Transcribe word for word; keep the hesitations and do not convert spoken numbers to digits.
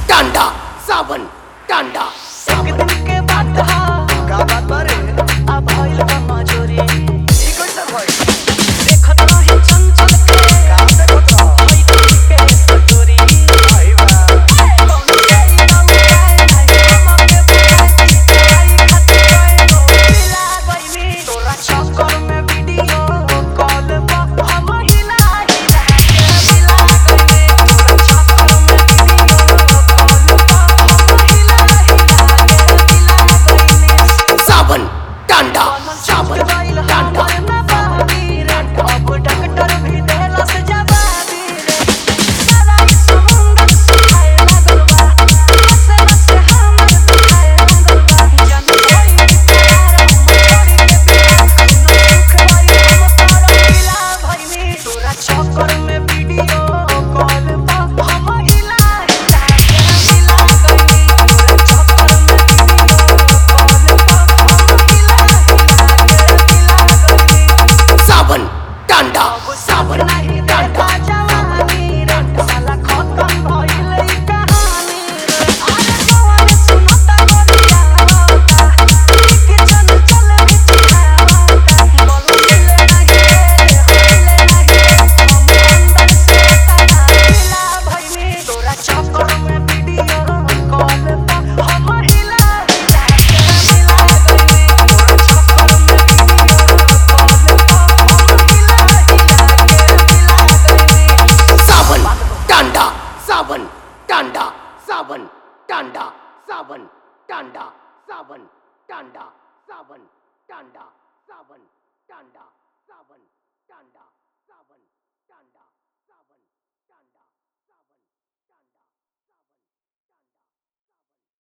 टांडा सावन टांडा एक दिन के बाद हा का बात बारे आ भइल बा मजोरी ई कैसे भइल देखत रही चंचल के का देखत रह हई दिल के सटोरी आई बा कौन तेरी नाम जाए नहीं हम के बुलाई आई खातिर गए गो मिला गईनी तोरा चक्कर में वीडियो कॉल पर हम हिला हिला के मिला गईनी तोरा चक्कर में वीडियो कॉल पर हम हिला हिला के मिला गईनी सावन टांडा सावन टांडा अब डॉक्टर भी देला से जवाबी रे सारा समुंदर सुखाए लागल बा बसे बसे हमर दुखाए लागल बा जन कोई प्यार हम छोड़ के बिना सुख भाई हम पर मिला भइनी तोरा चक्कर में वीडियो कॉल पर हम हिला हिला के मिला गईनी तोरा चक्कर में वीडियो कॉल पर हम हिला हिला के मिला गईनी सावन टांडा सावन नहीं टांडा रहता जवानी रे साला खत्म भइल ई कहानी रे अरे सवाल सुनता गोरिया होता कि चल चल बिछावता बोलो मिले नहीं रे मिले नहीं हम अंदर से तना हिला भइनी तोरा चक्कर में वीडियो कॉल पर हम हिला हिला के मिला गईनी तोरा चक्कर में वीडियो कॉल पर हम हिला हिला के मिला गईनी सावन टांडा सावन टांडा सावन टांडा सावन टांडा सावन टांडा सावन टांडा सावन टांडा सावन टांडा सावन टांडा